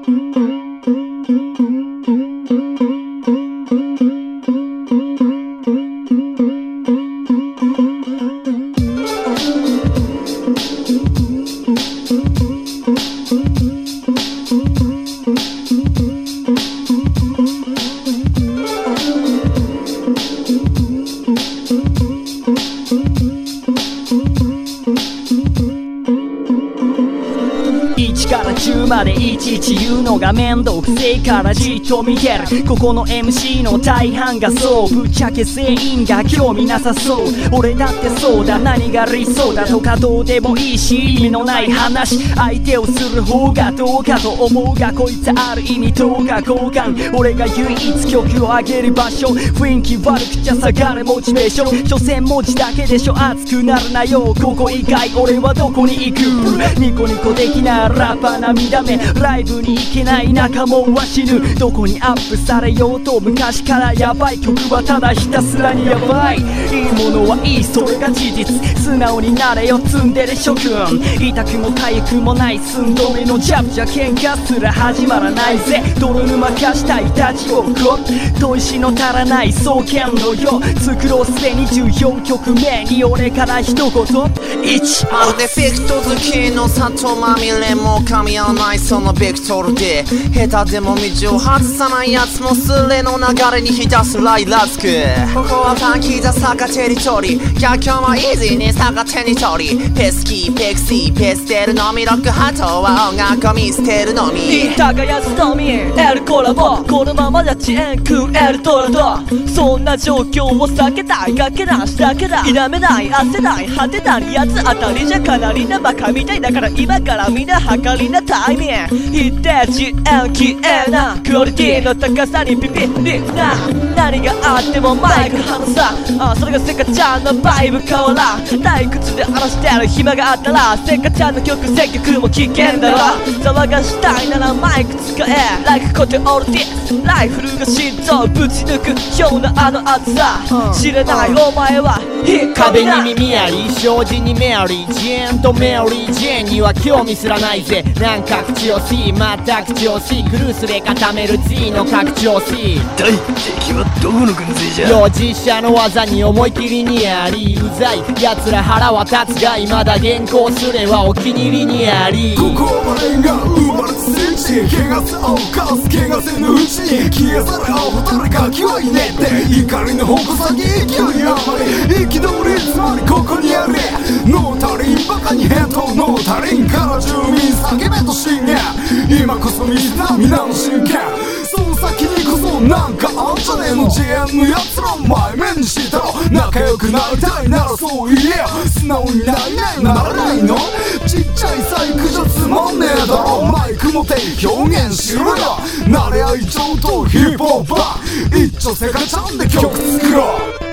1から10までいちいち言うのが面倒くせえからじっと見てる。ここの MC の大半がそうぶっちゃけ全員が興味なさそう。俺だってそうだ、何が理想だとかどうでもいいし意味のない話。相手をする方がどうかと思うがこいつある意味どうか交換。俺が唯一曲を上げる場所、雰囲気悪くちゃ下がるモチベーション。所詮文字だけでしょ、熱くなるなよここ以外俺はどこに行く。ニコニコ的なラッパー涙目、ライブに行けない仲間は死ぬ。どこにアップされようと昔からヤバい曲はただひたすらにヤバい。いいものはいい、それが事実。素直になれよツンデレ諸君。痛くも痒くもない寸止めのジャブじゃ喧嘩すら始まらないぜ。泥沼化したイタチをこ砥石の足らない双剣のよ作ろうすでに14曲目に俺から一言1。 アーティフェクト好きの里まみれも噛み合わないそのベクトルで、下手でも道を外さないやつもスレの流れにひたすらイラつく。ここはファンキーザ坂テリトリー、逆境もイージーに坂手に取り、ペスキーペクシーペステルのみロックハトは音楽を見捨てるのみ。 耕すのみエルコラボ、このままじゃ遅延食えるトラド。そんな状況を避けたいかけなしだけだ。否めない焦ない果てないやつ当たりじゃかなりなバカみたいだから今からみんな測りなタイミング。一定遅延消えなクオリティの高さにビビりな。何があってもマイク離さそれがセカちゃんのバイブ変わらん。退屈で話してる暇があったらセカちゃんの曲選曲も危険だろ。騒がしたいならマイク使え Like コテオルティライフルが心臓ぶち抜くようなあの熱さ、知らないお前は壁に耳あり障子にメアリージェーンとメアリージェーンには興味すらないぜ。なんか口惜しいまた口惜しいクルースで固める G の拡張し大敵はどこの軍勢じゃ。 よ実写の技に思い切りにありうざい奴ら腹は立つが未だ原稿すれはお気に入りにあり。 ここは俺が生まれた聖地、汚せ青カス汚せのうちに消え去れ青誰か気はいねって怒りの矛先勢いあまり憤りつまりここにあれノータリンバカに返答ノータリンから住民叫べと信玄今こそ水だ皆の真剣その先にこそなんかあんじゃねえの GM のやつら前面にしたろ仲良くなりたいならそう言えよ素直になりないならないのちっちゃい細工じゃつまんねえだろマイク持て表現しろよ慣れ合い上等ヒップホッパー一丁セカちゃんで曲作ろう